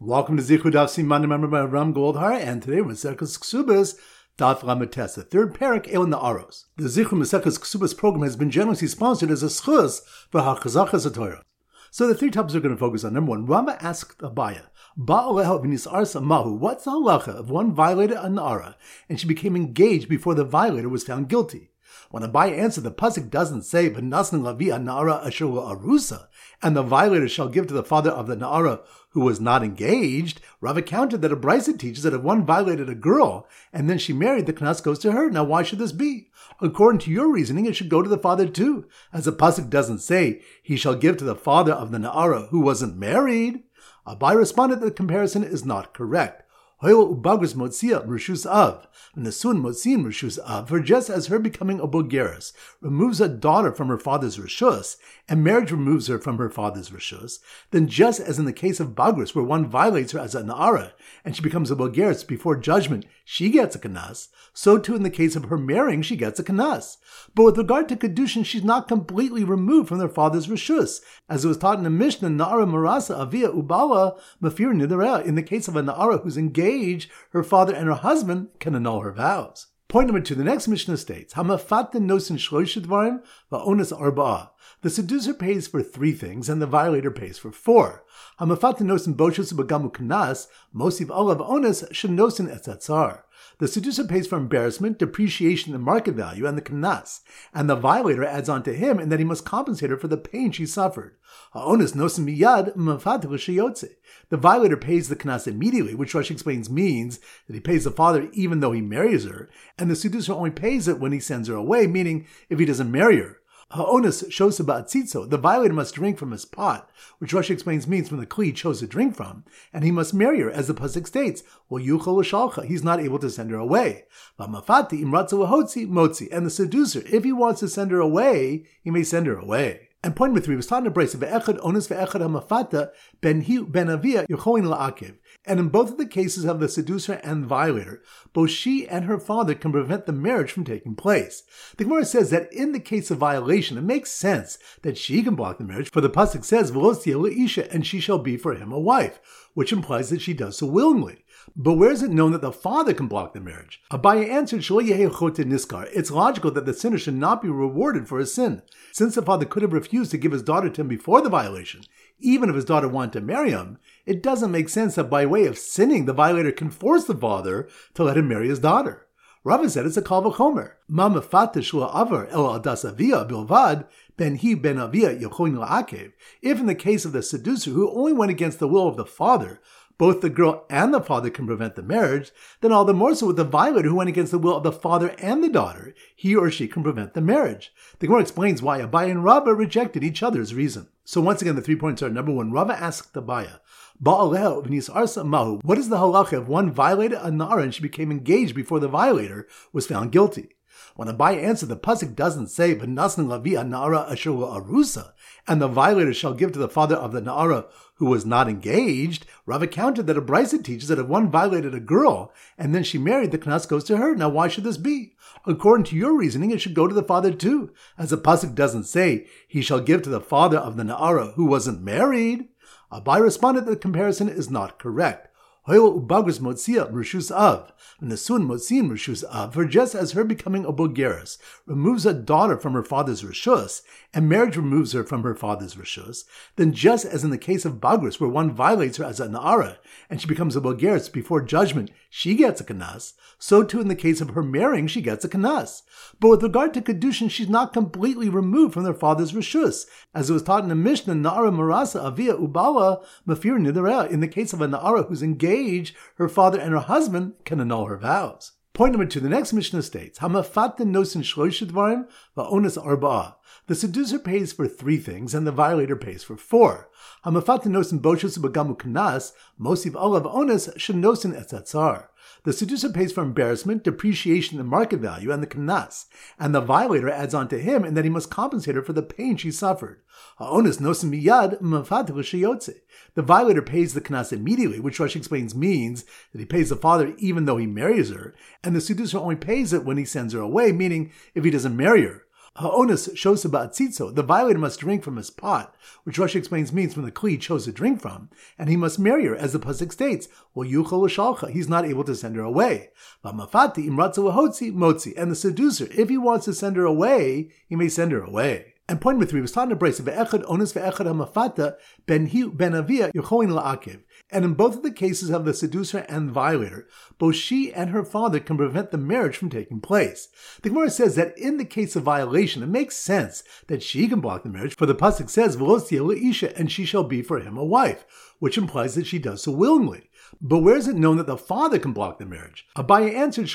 Welcome to Zichud Daf Siman remembered by Ram Goldhar, and today we're Maseches Ksubas, Daf Lametes, the third parak, El Na'aros. The Zichud Maseches Ksubas program has been generously sponsored as a schus for HaChazachas HaTorah. So the three topics we're going to focus on. Number one, Rama asked Abaya, Ba'aleha v'nis'arsa mahu, what's the halacha if one violated a Na'ara and she became engaged before the violator was found guilty? When Abaya answered, the pasuk doesn't say, "V'nasnu lavi Na'ara asher arusa," and the violator shall give to the father of the Na'ara who was not engaged. Rava countered that a brisa teaches that if one violated a girl and then she married, the knas goes to her. Now, why should this be? According to your reasoning, it should go to the father too, as the pasuk doesn't say, "He shall give to the father of the Na'ara who wasn't married." Abaya responded that the comparison is not correct. For just as her becoming a bogeres removes a daughter from her father's reshus, and marriage removes her from her father's reshus, then just as in the case of bagris, where one violates her as a na'ara, and she becomes a bogeres before judgment, she gets a kanas, so too in the case of her marrying, she gets a kanas. But with regard to kedushin, she's not completely removed from their father's reshus, as it was taught in the Mishnah, na'ara marasa avia ubala mafir nidara. In the case of a na'ara who's engaged, her father and her husband can annul her vows. Point number two, the next Mishnah states, Hamafat nosin shlosh dvarim va'onas arba'ah. The seducer pays for three things, and the violator pays for four. Hamafat nosin boshus b'gamu kanas, mosiv olav onas shenosin etzatzar. The seducer pays for embarrassment, depreciation, and market value, and the kanas, and the violator adds on to him in that he must compensate her for the pain she suffered. Ha'onas nosin miyad mafat l'sheyotze. The violator pays the kanas immediately, which Rashi explains means that he pays the father even though he marries her, and the seducer only pays it when he sends her away, meaning if he doesn't marry her. Ha'onas shosa ba'atzitzo, the violator must drink from his pot, which Rashi explains means from the kli he chose to drink from, and he must marry her, as the pasuk states, well, yuchol l'shalcha, he's not able to send her away. V'amafati imratzu l'hotzi motzi, and the seducer, if he wants to send her away, he may send her away. And point number three was taught in a brace of ve'echad onas ve'echad hamafata ben hiu ben avia yochoin la'akev. And in both of the cases of the seducer and violator, both she and her father can prevent the marriage from taking place. The Gemara says that in the case of violation, it makes sense that she can block the marriage, for the pasuk says, "V'los tiyeh le'isha," and she shall be for him a wife, which implies that she does so willingly. But where is it known that the father can block the marriage? Abaya answered, it's logical that the sinner should not be rewarded for his sin. Since the father could have refused to give his daughter to him before the violation, even if his daughter wanted to marry him, it doesn't make sense that by way of sinning, the violator can force the father to let him marry his daughter. Rava said it's a kal v'chomer. Ma mefata shula avar el adas avia bilvad ben hi ben avia yochoin la'akev. If in the case of the seducer who only went against the will of the father, both the girl and the father can prevent the marriage, then all the more so with the violator who went against the will of the father and the daughter, he or she can prevent the marriage. The Gemara explains why Abaya and Rava rejected each other's reason. So once again, the 3 points are, number one, Rava asked Abaya, Ba'aleha v'nis'arsa mahu, what is the halacha if one violated a na'ara and she became engaged before the violator was found guilty? When Abaya answered, the pasuk doesn't say, "V'nasnu lavi Na'ara asher arusa," and the violator shall give to the father of the Na'ara who was not engaged. Rava countered that a brisa teaches that if one violated a girl and then she married, the knas goes to her. Now, why should this be? According to your reasoning, it should go to the father too, as the pasuk doesn't say, "He shall give to the father of the Na'ara who wasn't married." Abaya responded that the comparison is not correct. For just as her becoming a bogeres removes a daughter from her father's reshus, and marriage removes her from her father's reshus, then just as in the case of bagris, where one violates her as a na'ara, and she becomes a bogeres before judgment, she gets a kanas, so too in the case of her marrying, she gets a kanas. But with regard to kedushin, she's not completely removed from their father's reshus, as it was taught in the Mishnah, na'ara marasa avia ubala mafir nidara. In the case of a na'ara who's engaged, her father and her husband can annul her vows. Point number two, the next Mishnah states, Hamafat nosin shlosh dvarim va'onas arba'ah. The seducer pays for three things, and the violator pays for four. Hamafat nosin boshus b'gamu kanas, mosiv olav onas shenosin etzatzar. The seducer pays for embarrassment, depreciation, and market value, and the kanas, and the violator adds on to him in that he must compensate her for the pain she suffered. Ha'onas nosin miyad mafat l'sheyotze. The violator pays the kanas immediately, which Rashi explains means that he pays the father even though he marries her, and the seducer only pays it when he sends her away, meaning if he doesn't marry her. Ha'onis shosa ba'atzitzo, the violator must drink from his pot, which Rashi explains means from the kli he chose to drink from, and he must marry her, as the pasuk states, well, yuchol l'shalcha, he's not able to send her away. V'mafati imratzu lahotzi motzi, and the seducer, if he wants to send her away, he may send her away. And point number 3 was taught in a brace of ve'echad onis ve'echad hamafata ben avia yochoin la'akev. And in both of the cases of the seducer and violator, both she and her father can prevent the marriage from taking place. The Gemara says that in the case of violation, it makes sense that she can block the marriage, for the pasuk says, V'lo tiyeh le'isha, and she shall be for him a wife, which implies that she does so willingly. But where is it known that the father can block the marriage? Abaye answered,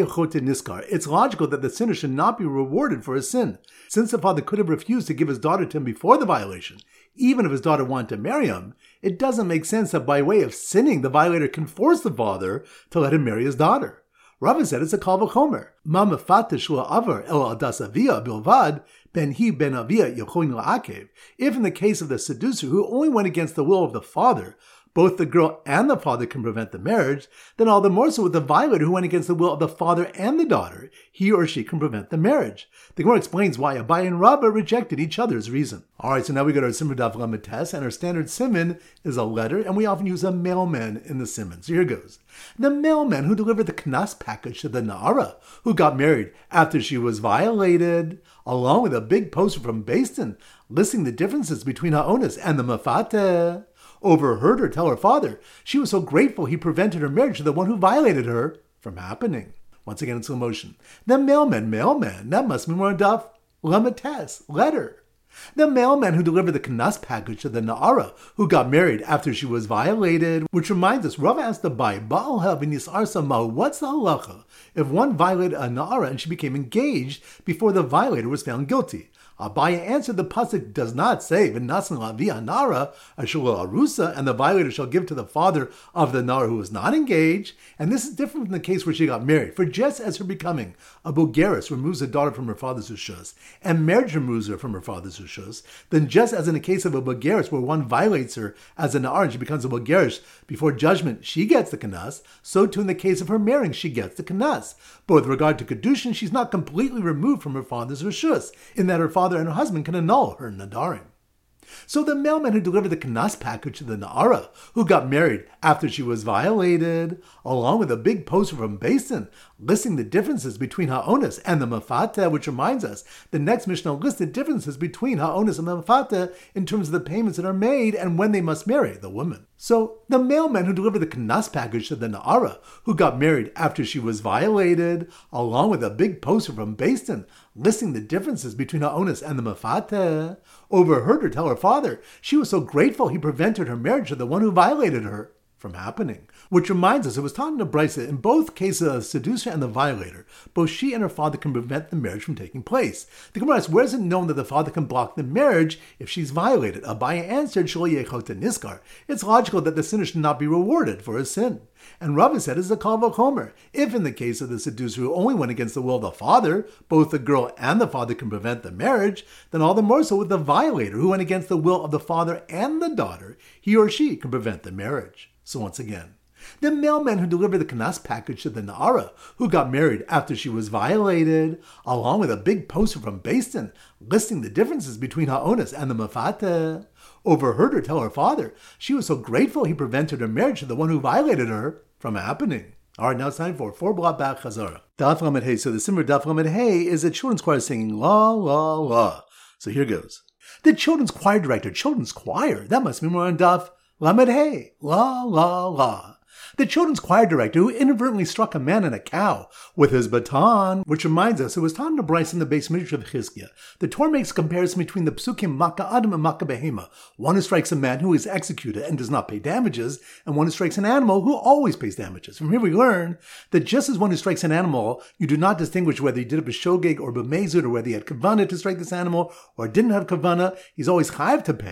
it's logical that the sinner should not be rewarded for his sin. Since the father could have refused to give his daughter to him before the violation, even if his daughter wanted to marry him, it doesn't make sense that by way of sinning, the violator can force the father to let him marry his daughter. Rava said it's a kal v'chomer. Ma mefata shua avar el adas avia bilvad, ben he ben avia yochoin la'akev. If in the case of the seducer who only went against the will of the father, both the girl and the father can prevent the marriage, then all the more so with the violator who went against the will of the father and the daughter, he or she can prevent the marriage. The Gemara explains why Abaye and Rava rejected each other's reason. Alright, so now we go to our Simon Daf Lamed Tes, and our standard Simon is a letter, and we often use a mailman in the Simon. So here goes. The mailman who delivered the knas package to the Na'ara, who got married after she was violated, along with a big poster from Beis Din, listing the differences between Ha'onis and the Mefateh, overheard her tell her father she was so grateful he prevented her marriage to the one who violated her from happening. Once again in slow motion. The mailman, that must be more Daf Lamed Tes, letter. The mailman who delivered the knas package to the Na'ara, who got married after she was violated, which reminds us, Rava asked Abaye, Baal Havinis Arsa Mahu, what's the halacha if one violated a Na'ara and she became engaged before the violator was found guilty? Abaye answered, the pasuk does not say, "V'nasan lavi hanara ashul arusa," and the violator shall give to the father of the nara who was not engaged. And this is different from the case where she got married. For just as her becoming a bogeris removes a daughter from her father's rishus, and marriage removes her from her father's rishus, then just as in the case of a bogeris where one violates her as a na'ar and she becomes a bogeris before judgment, she gets the kanas. So too in the case of her marrying, she gets the kanas. But with regard to kedushin, she's not completely removed from her father's rishus, in that her father and her husband can annul her nadarim. So the mailman who delivered the kanas package to the Na'ara, who got married after she was violated, along with a big poster from Beis Din listing the differences between Ha'onis and the Mefateh, which reminds us, the next Mishnah listed differences between Ha'onis and the Mefateh in terms of the payments that are made and when they must marry the woman. So the mailman who delivered the kanas package to the Na'ara, who got married after she was violated, along with a big poster from Beis Din listing the differences between Ha'onis and the Mefateh, overheard her tell her father she was so grateful he prevented her marriage to the one who violated her from happening. Which reminds us, it was taught in the Brisa, in both cases of the seducer and the violator, both she and her father can prevent the marriage from taking place. The Gemara asks, where is it known that the father can block the marriage if she's violated? Abaye answered, Shlo yechot niskar. It's logical that the sinner should not be rewarded for his sin. And Rava said, it's a kal v'chomer. If in the case of the seducer who only went against the will of the father, both the girl and the father can prevent the marriage, then all the more so with the violator who went against the will of the father and the daughter, he or she can prevent the marriage. So once again, the mailman who delivered the kanas package to the Na'ara, who got married after she was violated, along with a big poster from Beis Din listing the differences between Ha'onis and the Mefateh, overheard her tell her father she was so grateful he prevented her marriage to the one who violated her from happening. All right, now it's time for 4 block back Chazara. Daf Lamed Hey. So the Simmer Daf Lamed Hey is a children's choir singing la la la. So here goes. The children's choir director, children's choir. That must be more on Daf Lamed Hey. La la la. The children's choir director who inadvertently struck a man and a cow with his baton, which reminds us, it was taught in the Bryce in the base midrash of Chizkiah. The Torah makes a comparison between the psukim Maka Adam and Maka Behema. One who strikes a man who is executed and does not pay damages, and one who strikes an animal who always pays damages. From here we learn that just as one who strikes an animal, you do not distinguish whether he did it b'shogeg or b'mezud, or whether he had kavanah to strike this animal or didn't have kavanah, he's always chayav to pay.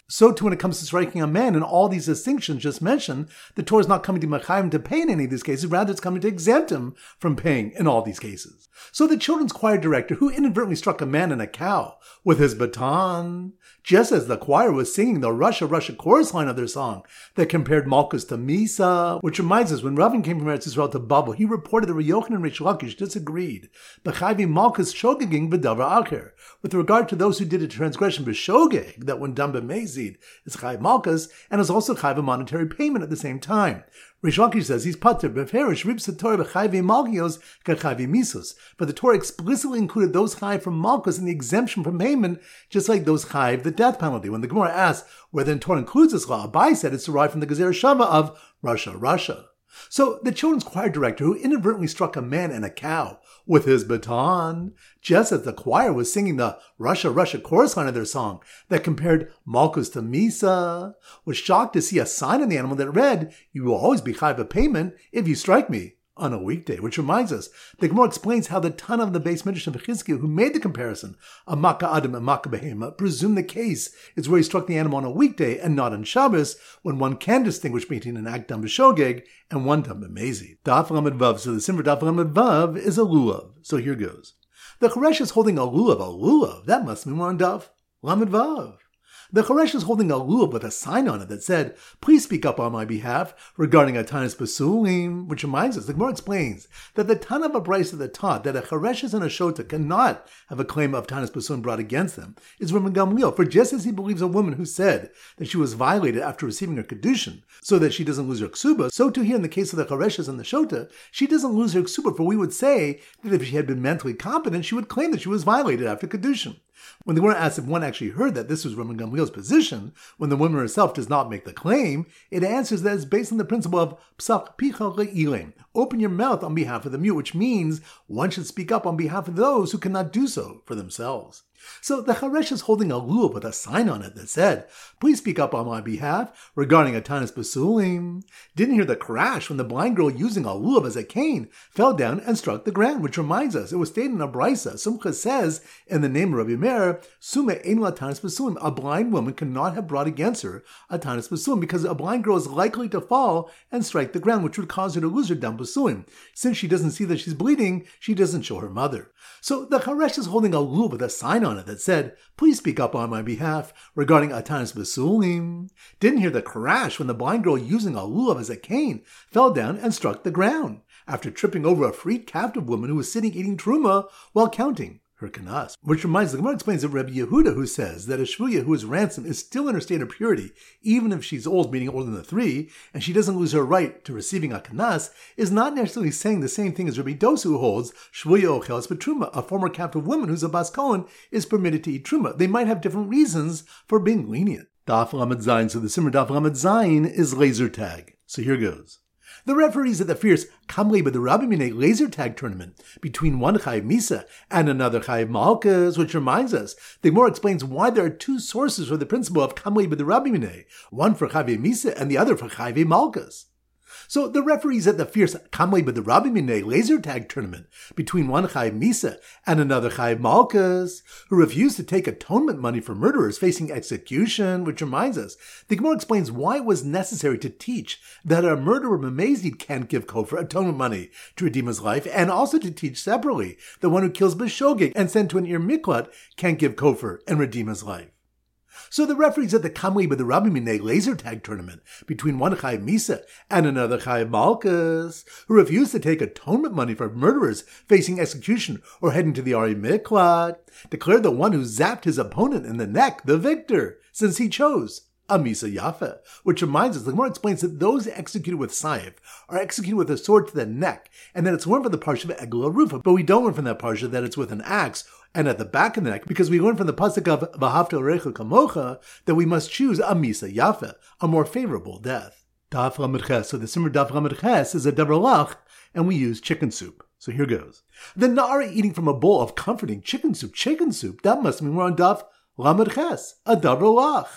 So too when it comes to striking a man in all these distinctions just mentioned, the Torah is not coming to machayim to pay in any of these cases, rather it's coming to exempt him from paying in all these cases. So the children's choir director who inadvertently struck a man and a cow with his baton, just as the choir was singing the Russia, Russia chorus line of their song that compared Malchus to Misa, which reminds us when Ravin came from Eretz Yisrael to Babel, he reported that Yochanan and Reish Lakish disagreed. B'chayvi Malchus shogeging b'davar acher. With regard to those who did a transgression b'shogeg, that when done b'mezid is chayv Malchus, and is also chayv a monetary payment at the same time. Reish Lakish says he's pater b'ferish ribs Torah b'chayvi malchios k'chayvi misos. But the Torah explicitly included those chayv from Malchus in the exemption from payment, just like those chayv the death penalty. When the Gemara asks whether the Torah includes this law, Abai said it's derived from the Gezer Shava of Russia, Russia. So the children's choir director who inadvertently struck a man and a cow with his baton, just as the choir was singing the Russia, Russia chorus line of their song that compared Malchus to Misa, was shocked to see a sign on the animal that read, "You will always be chayv a payment if you strike me," on a weekday, which reminds us, the Gemara explains how the Tana of the Beis Midrash of Chizkiyahu, who made the comparison of Makkah Adam and Makkah Behema, presumed the case is where he struck the animal on a weekday and not on Shabbos, when one can distinguish between an act done b'shogeg and one done b'mezid. Daf Lamed Vav, so the sim for Daf Lamed Vav is a lulav. So here goes. The Choresh is holding a lulav, that must mean we're on Daf Lamed Vav. The Choresh is holding a lulav with a sign on it that said, "Please speak up on my behalf regarding a Tanis Basulim," which reminds us, the Gemara explains that the Tana of a Brisa that taught that a Choreshes and a Shota cannot have a claim of Tanis Basulim brought against them is Rabban Gamliel. For just as he believes a woman who said that she was violated after receiving her Kedushin so that she doesn't lose her Ksuba, so too here in the case of the Choreshes and the Shota, she doesn't lose her Ksuba, for we would say that if she had been mentally competent, she would claim that she was violated after Kedushin. When the Gemara asks if one actually heard that this was Rabban Gamliel's position, when the woman herself does not make the claim, it answers that it's based on the principle of psach picha le'ilem, open your mouth on behalf of the mute, which means one should speak up on behalf of those who cannot do so for themselves. So the Choresh is holding a lulav with a sign on it that said, "Please speak up on my behalf regarding a Tanis Basulim." Didn't hear the crash when the blind girl using a lulav as a cane fell down and struck the ground, which reminds us, it was stated in a brisa. Sumcha says, in the name of Rabbi Meir, Sume ein la Tanis Basulim, a blind woman cannot have brought against her a Tanis Basulim, because a blind girl is likely to fall and strike the ground, which would cause her to lose her dam Basulim. Since she doesn't see that she's bleeding, she doesn't show her mother. So the Choresh is holding a lulav with a sign on it that said, "Please speak up on my behalf regarding Atanis Basulim." Didn't hear the crash when the blind girl using a lulav as a cane fell down and struck the ground after tripping over a freed captive woman who was sitting eating truma while counting her kanas. Which reminds, the Gemara explains that Rabbi Yehuda, who says that a shvuya who is ransomed is still in her state of purity, even if she's old, meaning older than 3, and she doesn't lose her right to receiving a kanas, is not necessarily saying the same thing as Rabbi Dosu, who holds shvuya ocheles betruma, a former captive woman who's a bas kohen is permitted to eat truma. They might have different reasons for being lenient. Daf Lamed Zayin, so the simmer Daf Lamed Zayin is laser tag. So here goes. The referees at the fierce Kamlei B'Derabim Minei laser tag tournament between one Chayiv Misa and another Chayiv Malchus, which reminds us, the Gemara explains why there are two sources for the principle of Kamlei B'Derabim Minei, one for Chayiv Misa and the other for Chayiv Malchus. So the referees at the fierce Kamlei B'Derabim Minei laser tag tournament between one Chayiv Misa and another Chayiv Malchus, who refused to take atonement money for murderers facing execution, which reminds us, the Gemara explains why it was necessary to teach that a murderer Memezid can't give kofar atonement money to redeem his life, and also to teach separately the one who kills b'shogeg and sent to an ir miklat can't give kofar and redeem his life. So the referees at the Kamlei B'Derabim Minei laser tag tournament between one Chayiv Misa and another Chayiv Malchus, who refused to take atonement money for murderers facing execution or heading to the Ari Miklat, declared the one who zapped his opponent in the neck the victor, since he chose a Misa Yafa, which reminds us, the Gemara explains that those executed with Saif are executed with a sword to the neck, and that it's learned from the parsha of Eglah Rufa, but we don't learn from that parsha that it's with an axe and at the back of the neck, because we learn from the pasuk of V'ahavta l'recha kamocha that we must choose a Misa Yafa, a more favorable death. Daf Lamed Ches, so the simmer Daf Lamed Ches is a davar lach, and we use chicken soup. So here goes. The Na'ara eating from a bowl of comforting chicken soup, that must mean we're on Daf Lamed Ches, a davar lach.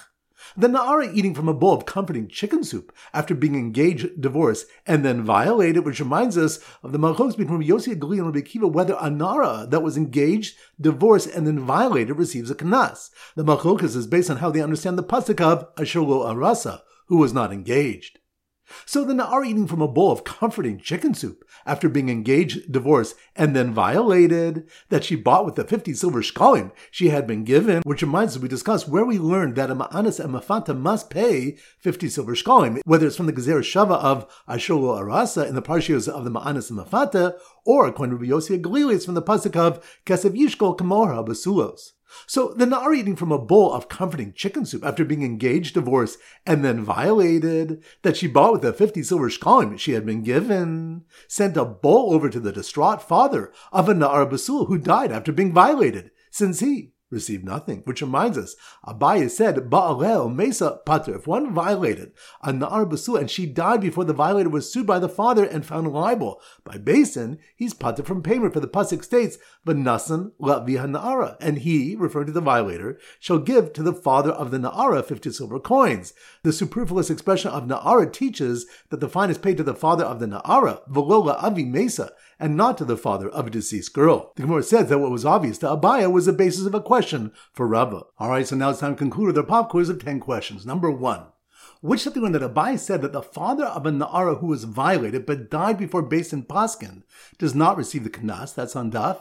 The Na'ara eating from a bowl of comforting chicken soup after being engaged, divorced, and then violated, which reminds us of the Malchokes between Rabbi Yossi Aglili and Rabbi Akiva, whether a Na'ara that was engaged, divorced, and then violated receives a kanas. The Malchokes is based on how they understand the pasuk of Asher lo arasa, who was not engaged. So the Na'ara eating from a bowl of comforting chicken soup after being engaged, divorced, and then violated, that she bought with the 50 silver shkalim she had been given, which reminds us we discussed where we learned that a ma'anas and mafata must pay 50 silver shkalim, whether it's from the Gezer Shava of Asher lo arasa in the parshios of the ma'anas and mafata, or according to Rabbi Yossi Aglili, it's from the pasuk of Kesev Yishkol Kamorha Basulos. So the Na'ara eating from a bowl of comforting chicken soup after being engaged, divorced, and then violated, that she bought with the 50 silver shkalim she had been given, sent a bowl over to the distraught father of a Na'ara Basul who died after being violated, since he received nothing. Which reminds us, Abaye said, Ba'alel Mesa Pater, if one violated a Na'ar Basul and she died before the violator was sued by the father and found liable by Basin, he's Pater from payment, for the pasuk states, V'nasan la'viha Na'ara, and he, referring to the violator, shall give to the father of the Na'ara 50 silver coins. The superfluous expression of Na'ara teaches that the fine is paid to the father of the Na'ara, V'lo la'avi Mesa, and not to the father of a deceased girl. The Gemara says that what was obvious to Abaya was the basis of a question for Rava. Alright, so now it's time to conclude with our pop quiz of 10 questions. Number 1. Which something when that Abaya said that the father of a Na'ara who was violated but died before Basin Paskin does not receive the Kanas? That's on Daf.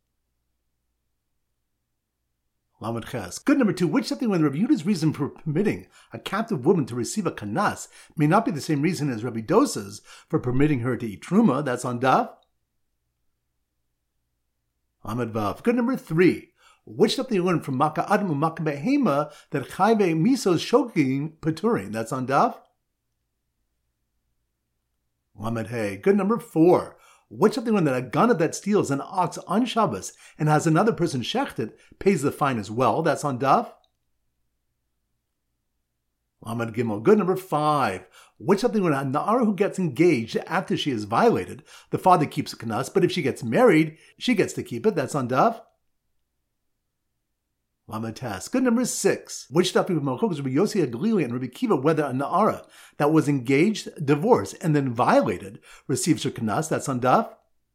Lamed Ches. Good. Number 2. Which something when Rabbi Yehuda's reason for permitting a captive woman to receive a Kanas may not be the same reason as Rabbi Dosa's for permitting her to eat Truma? That's on Daf. Lamed Vav. Good. Number 3. Which stuff they learned from Maka Adam and Maka Behema that Chayve Miso's Shokin Paturin? That's on Daf. Lamed Hey. Good. Number 4. Which something when that a gunner that steals an ox on Shabbos and has another person shechted pays the fine as well? That's on Daf. Lamed Gimel. Good. Number 5. Which something when a Na'ara who gets engaged after she is violated, the father keeps a kanas, but if she gets married, she gets to keep it? That's on Daf. Lamed Tes. Good. Number 6. Which stuff with Malchokes Rabbi Yossi Aglili and Rabbi Akiva, whether a Na'ara that was engaged, divorced, and then violated receives her kanas? That's on Daf.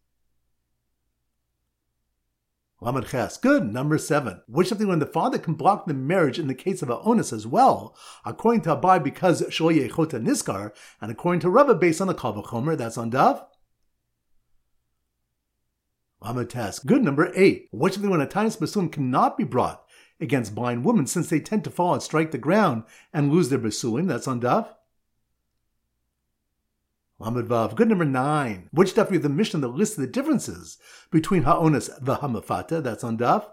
Lamed Ches. Good. Number 7. Which something when the father can block the marriage in the case of a onus as well, according to Abai because Shlo Yechota Niskar, and according to Rava based on the Kal V'chomer? That's on Daf. Lamed Tes. Good. Number 8. Which something when a Tainus Basulim cannot be brought against blind women since they tend to fall and strike the ground and lose their Basulim? That's on Daf. Lamed Vav. Good. Number 9. Which stuff we have the Mishnah that lists the differences between Ha'onas the Hamafata? That's on Daf.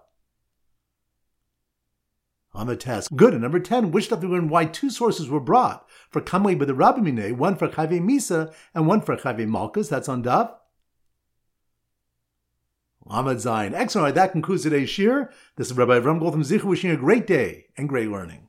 Lamed Tes. Good. And number 10. Which stuff we learn why 2 sources were brought for Kamli by the Rabbi Minei, one for Chayve Misa and one for Chayve Malkus? That's on Daf. Lamed Zayin. Excellent. That concludes today's shir. This is Rabbi Avram Goldham Zichu wishing you a great day and great learning.